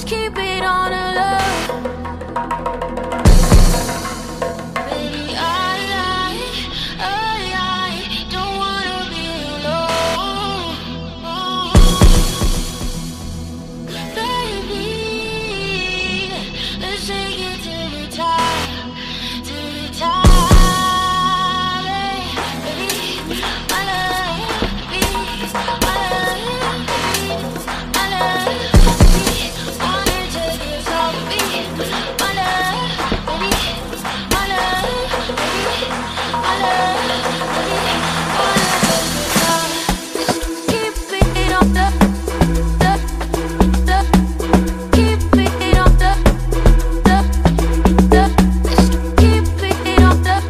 keep it on a low. Baby, I don't wanna be alone. Baby, let's take it to the top, to the top. Baby, my love, baby, my love, my love, baby, wanna take it slow, baby, my love, baby, my love, baby, my love, baby, wanna take it slow. Keep it on the, keep it on the, keep it on the.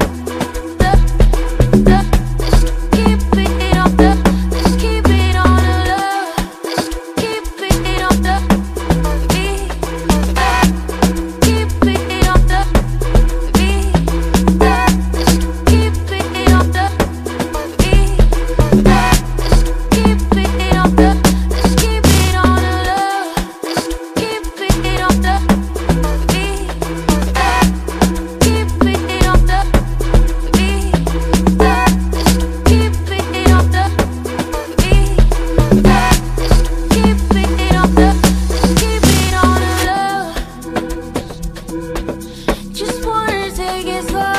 Let's keep it on the low. Let's keep it on the beat. Keep it on the beat. Let's keep it on the beat. Let's keep it on the. Let's keep it on the low. Let's keep it on the beat. Keep it on the beat. Let's keep it on the beat. Let's keep it on the. Let's keep it on the low. Just wanna take it slow.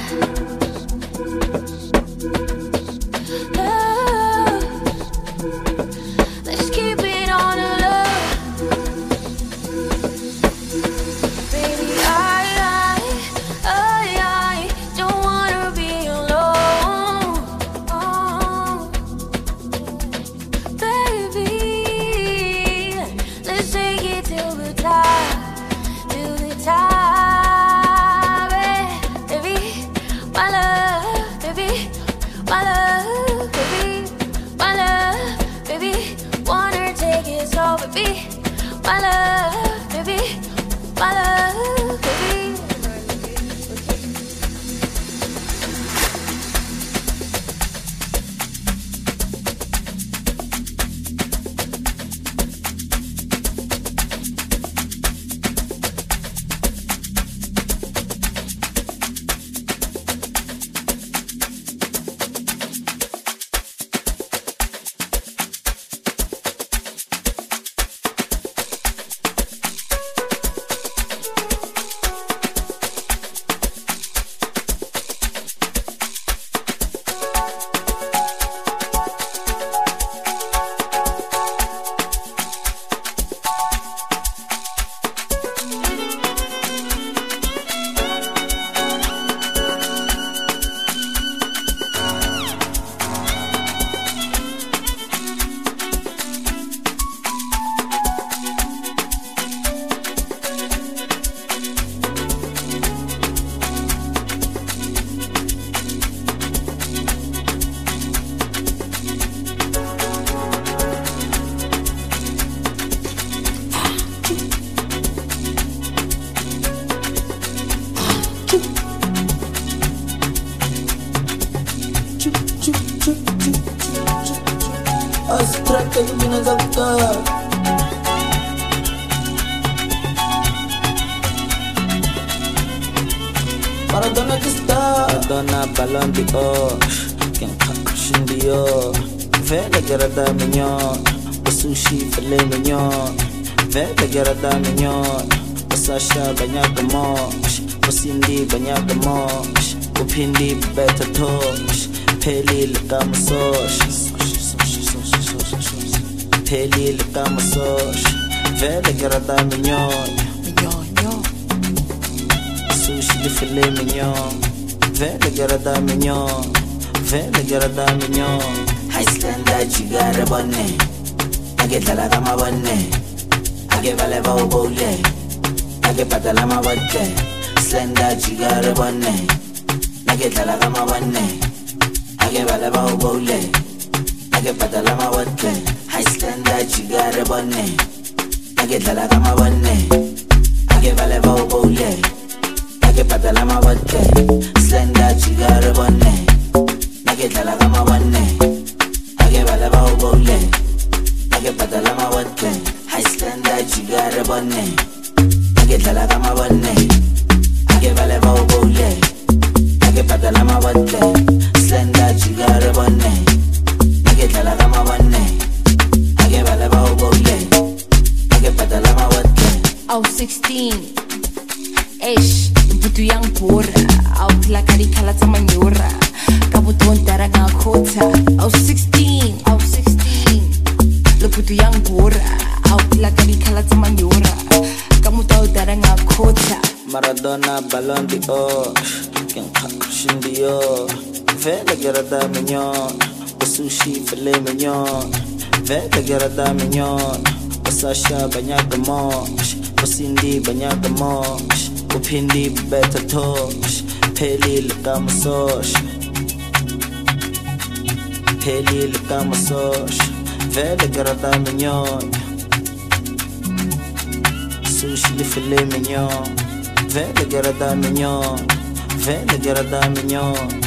Let's keep it on the low. Baby, I don't wanna be alone. Baby, let's take it to the top, to the top. Baby, my love, baby, my love, baby, my love, baby, wanna take it slow, baby, my love, baby, my love, baby. Astrate mina zakta Maradona kista Maradona Ballon d'Or Ken kakushin dior Vele garada mignon Sushi filet mignon Vele garada mignon Sasha banyak gemosh Cindy banyak gemosh Upindi beta tosh Peli leka masosh Peli leka masosh Vele garada mignon Sushi de filet mignon Vele garada mignon Vele garada mignon Iceland chigare bonne Age talaga ma bonne Age vale ba obole Age patala ma botte Slender chigare bonne Age talaga ma bonne Age vale ba obole Age patala ma botte Iceland chigare bonne Age talaga ma bonne Age vale ba obole Age patala ma botte Slender chigare bonne Age talaga ma bonne Age vale ba obole Age patala ma botte Iceland jigare bonne ake dlala ka mabonne ake vale ba ubole ake patala mabotle slender jigare bonne ake dlala ka mabonne ake vale ba ubole ake patala mabotle. Au 16 Eish, butu yang pura Au tila kari kala tamanyura Kabuton dara ngakota Au 16 Lo butu yang pura Au tila kari kala tamanyura Kamuto dara ngakota Maradona Ballon d'Or King Christian Dior Vele gerada mignon Sushi filet mignon Vele gerada mignon Sasha banyak gemosh Cindy banyak gemosh Upindi better tosh Peli leka masosh Peli leka masosh Vele gerada mignon Sushi filet mignon Vele gerada mignon Vele gerada mignon.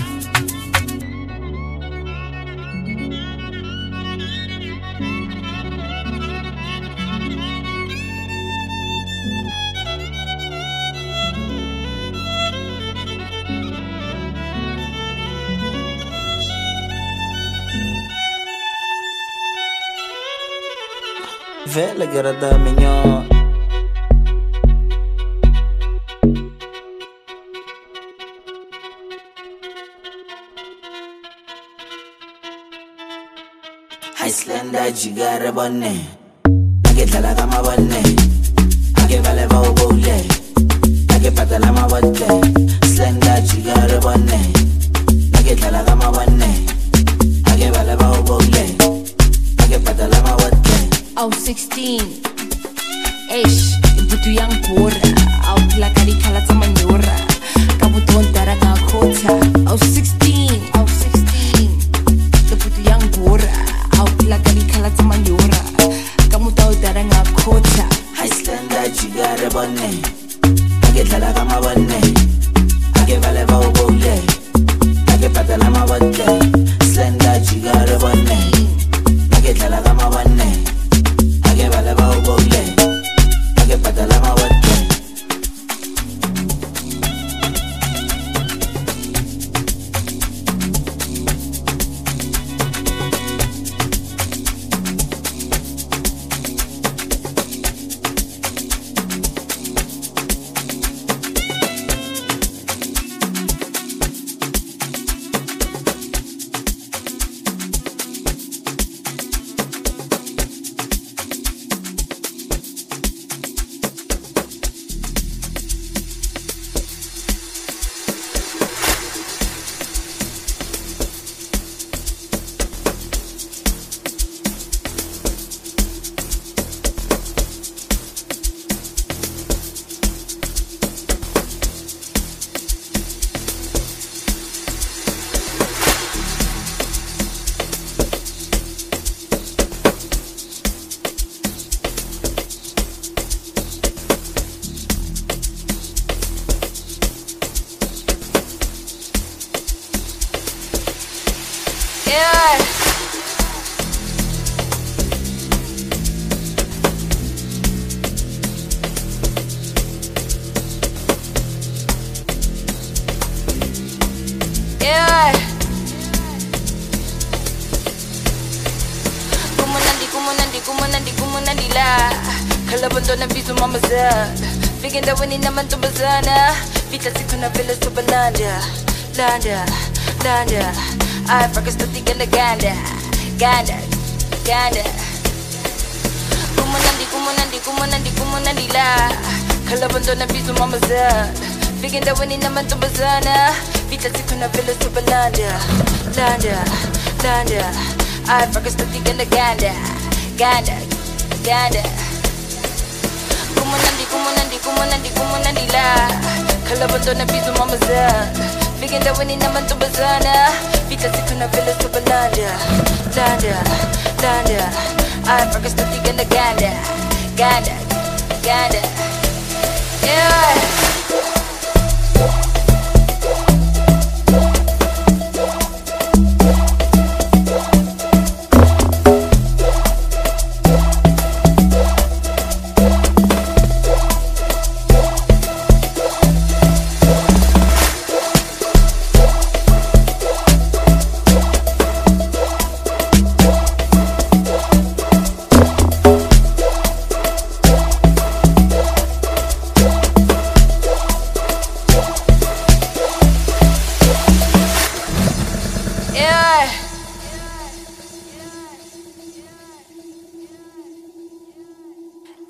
Vele gerada mignon. Slender jigare bonne ake dlala ka mabonne ake vale ba ubole ake patala mabotle slender jigare bonne ake dlala ka mabonne ake vale ba ubole ake patala mabotle. Au 16 Eish, butu yang pura Au tila kari kala tamanyura Kabuton dara ngakota Au 16 Lo butu yang pura la calicala tamanyura Kamu tau dara ngakota Slender jigare bonne ake dlala ka mabonne ake vale ba ubole ake patala mabotle slender jigare bonne ake dlala ka mabonne ake vale ba ubole ake patala mabotle. Kumunandi la Kalabanto na bisu mamazad Bigenda wini naman tumbazana Vita siku na vila sa balanda Landa Ay frakas na tiga na ganda Kumunandi la Kalabanto na bisu mamazad Bigenda wini naman tumbazana Vita siku na vila sa balanda Landa Ay frakas na tiga na ganda Kumunandi la Kalabanto na bisu mamazad Bigenda wini naman tumbazana Vita siku na vila sa balanda Ay frakas na tiga na ganda Yeah.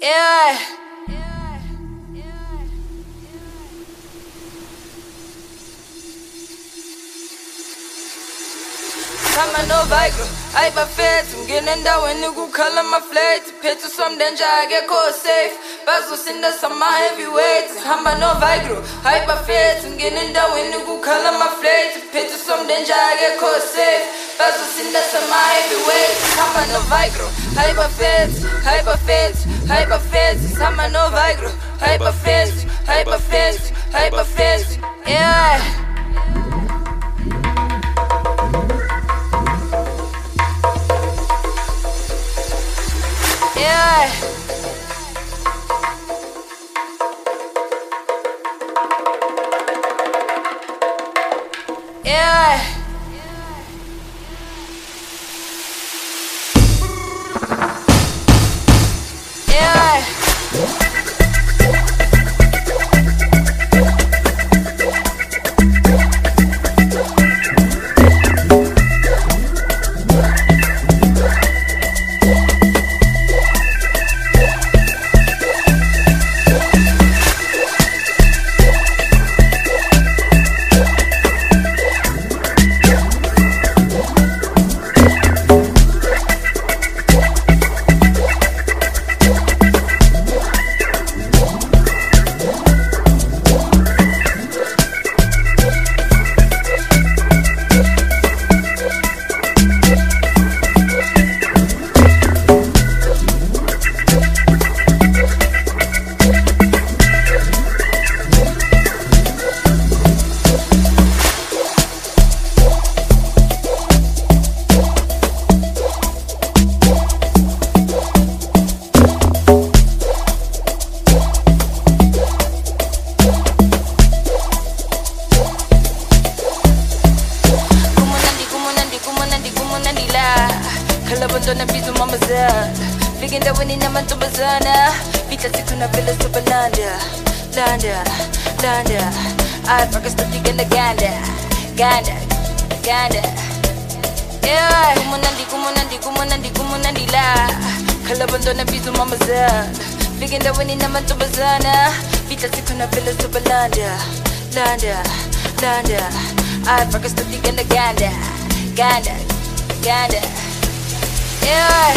Yeah. Kama no vigro, aiba fethu ngene endaweni kukhala ama-flat phethe somdenja akekho safe bazosinda sama heavyweights hamba no vigro, aiba fethu ngene endaweni kukhala ama-flat phethe somdenja akekho safe bazosinda sama heavyweights hamba no vigro, aiba fethu, aiba fethu, aiba fethu hamba no vigro, aiba fethu, aiba fethu, aiba fethu, yeah. Yeah. Yeah. Yeah. Kalabantona bizu mamazana Fikinda wini na mantubazana Vita siku na vila subalanda Landa, landa I fuck us to ganda ganda Ganda, ganda Yeah Kumunandi la Kalabantona bizu mamazana Fikinda wini na mantubazana Vita siku na vila subalanda Landa, landa I fuck us to ganda ganda Ganda, ganda Yeah.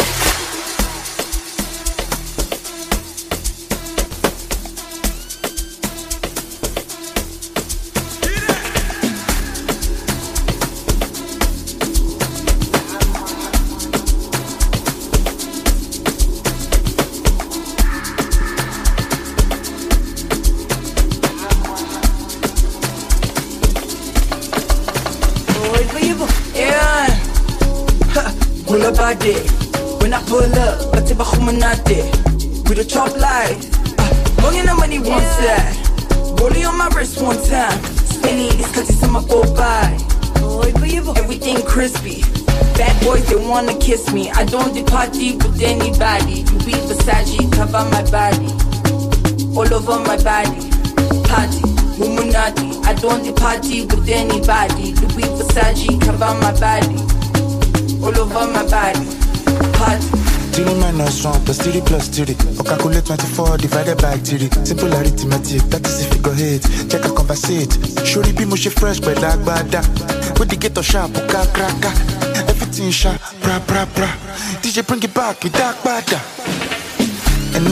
Pull up all day. When I pull up, but if I with a chop light. Money and money one side. Rolling on my wrist one time. Spinning these cookies in my go by. Everything crispy. Bad boys, they wanna kiss me. I don't do party with anybody. Louis Versace cover my body. All over my body. Party, Mumunati. I don't do party with anybody. Louis Versace cover my body. All over my body. Party. 3 minus 1 plus 3 plus 3. Or calculate 24 divided by 3. Simple arithmetic, that is if you go hit. Check a conversate. Surely be mushy fresh, but like bada. With the ghetto sharp, kraka. Everything sharp, bra. DJ bring it back with that bada. And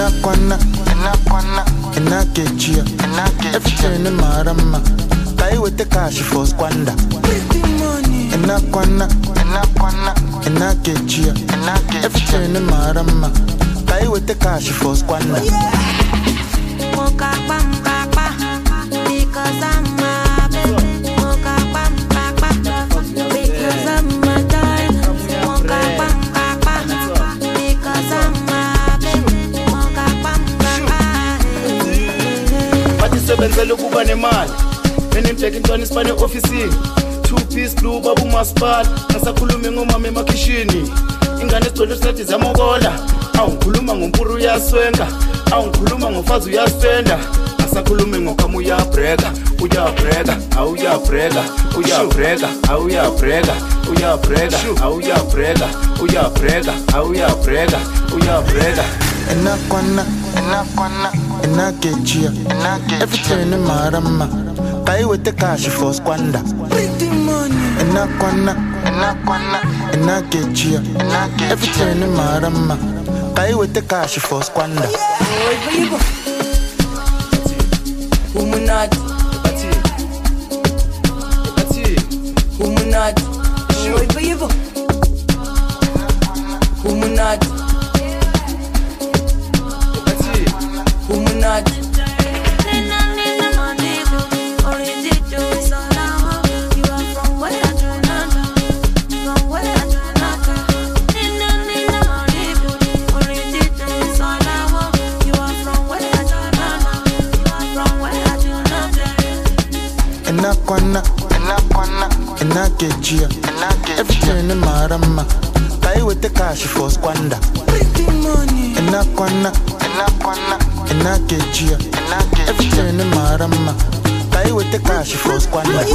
I get you. Everything in my rama. Tie with the cash for squander. And I get you. Everything in my rama. Tie with the cash for squander. Because I'm my baby. Because I'm my darling. Because I'm my baby. Patisebenzela ukuba nemali. Benimteka intwana isibane officeini. 2-piece blue babu masipala. Nasakhuluma ngomama emakhishini. Ingane sidolo sathi zamokola. Awungikhuluma ngompuru uyaswenga. Awungikhuluma ngomfazi uyaspenda. Nasakhuluma ngokama uyabreka. Uyabreka, awuyabreka. Uyabreka, awuyabreka. Uyabreka, awuyabreka. Uyabreka, awuyabreka. Uyabreka. Enakechia, everything in marama. Kai with the cash for squander. Pretty money. Enakechia, everything in marama. Kai with the cash for squander. Humunati. Humunati. Humunati. Humunati. Enakechia, everything in marama. Kai with the cash for squander. Pretty money. Enakechia, everything in marama. Kai with the cash for squander.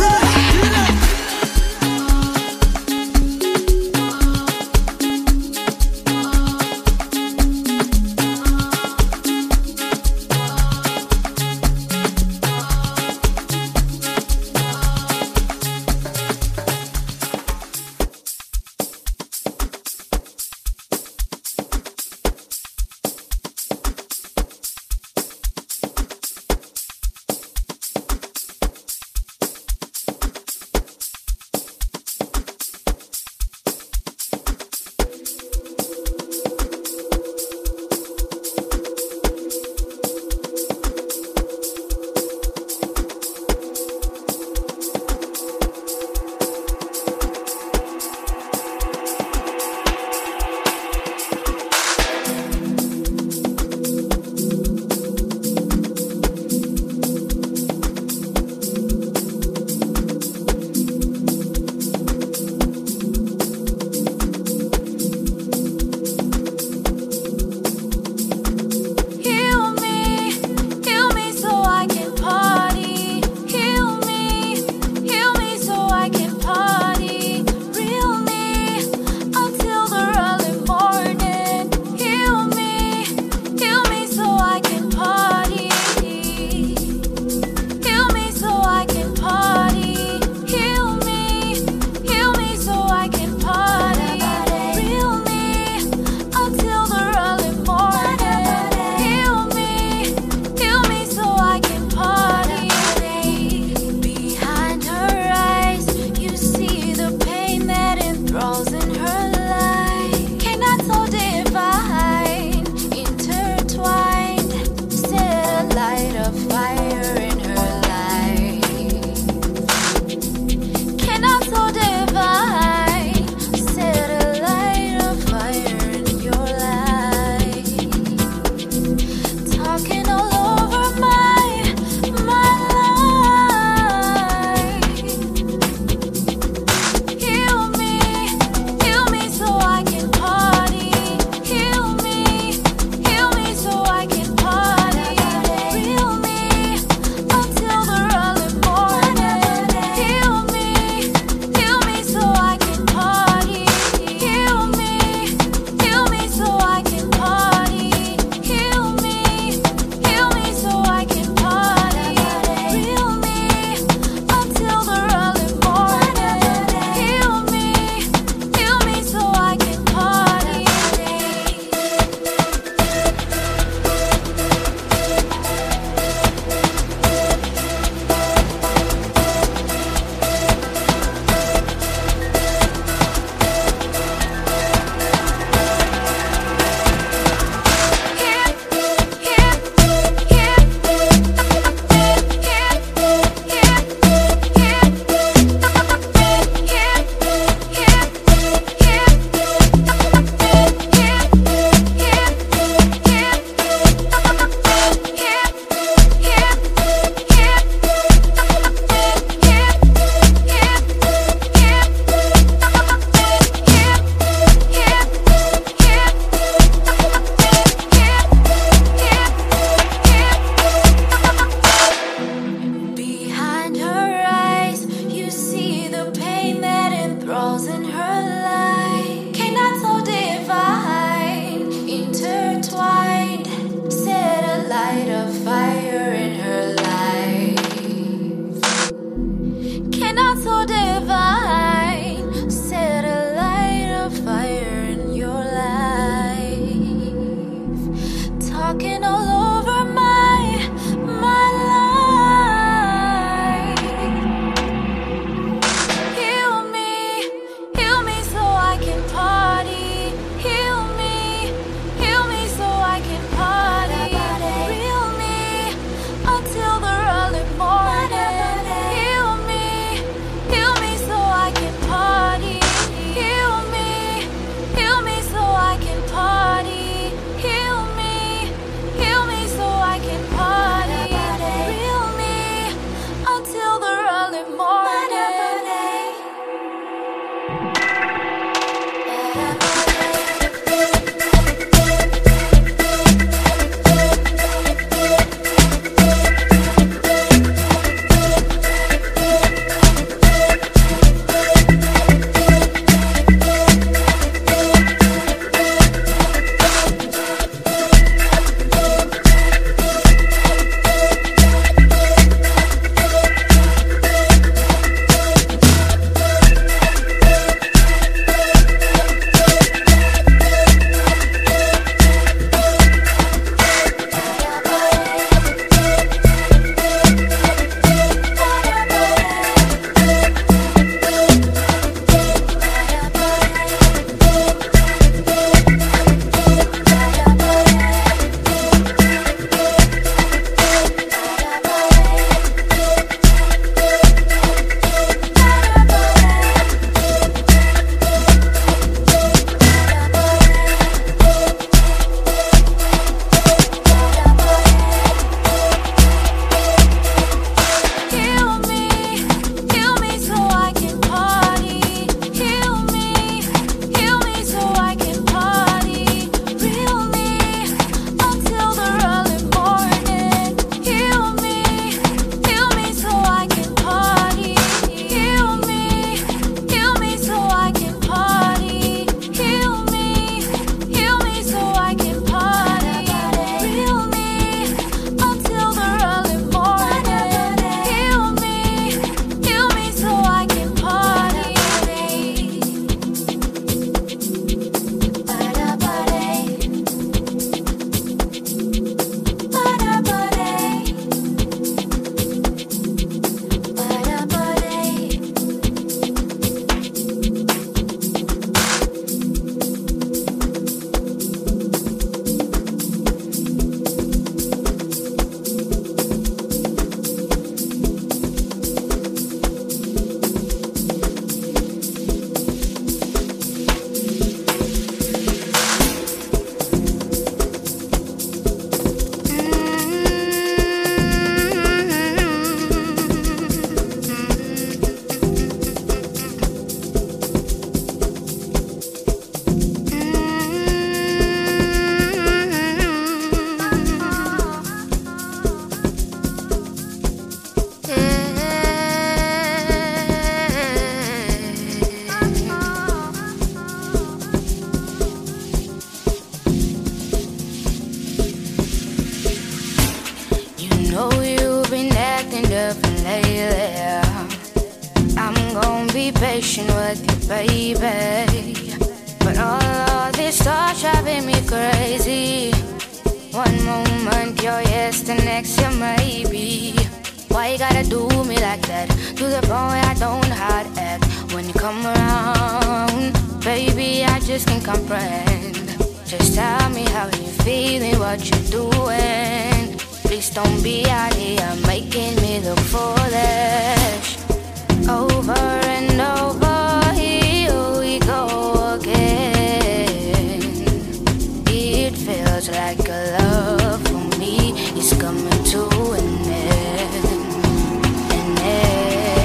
patient with you, baby. But all of this thoughts driving me crazy. One moment you're yes, the next you're maybe. Why you gotta do me like that? To the point where I don't know how to act when you come around. Baby, I just can't comprehend. Just tell me how you feeling, what you doing. Please don't be out here making me look foolish. Over and over, here we go again. It feels like a love for me is coming to an end. An end.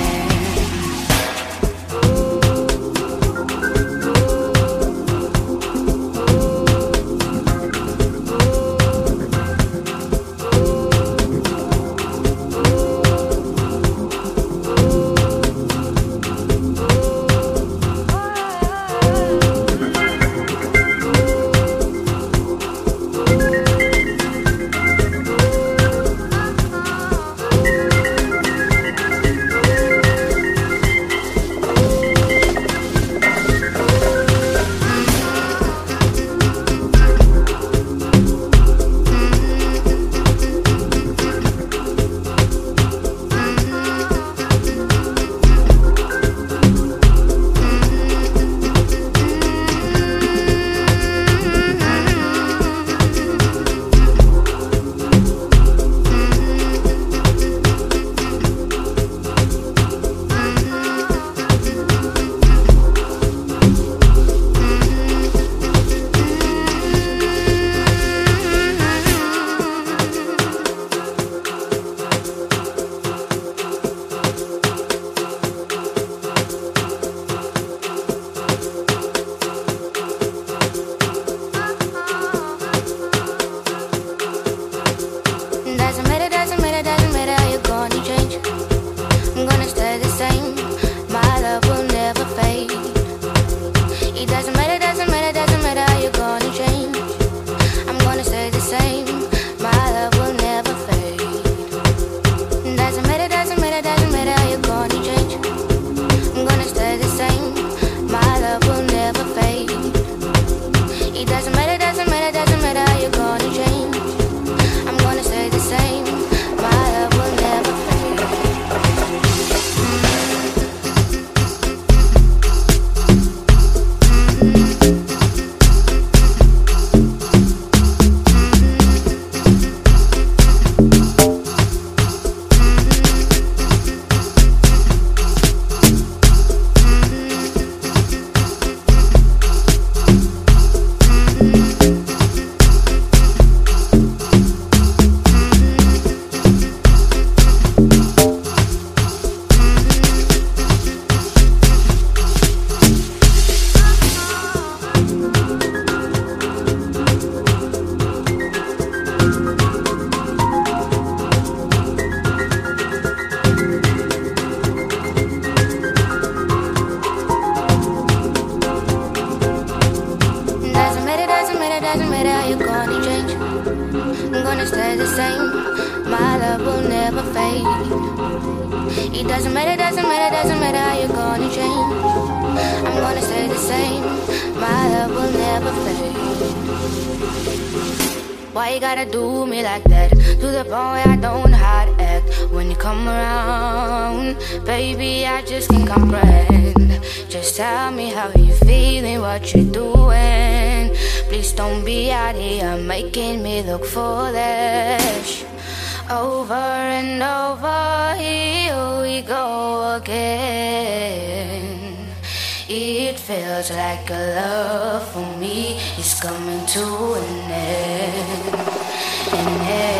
It doesn't matter, doesn't matter, doesn't matter how you're gonna change. I'm gonna stay the same. My love will never fade. Why you gotta do me like that? To the point where I don't know how to act when you come around. Baby, I just can't comprehend. Just tell me how you feeling, what you doing. Please don't be out here making me look foolish. Over and over, here we go again. It feels like a love for me is coming to an end. An end.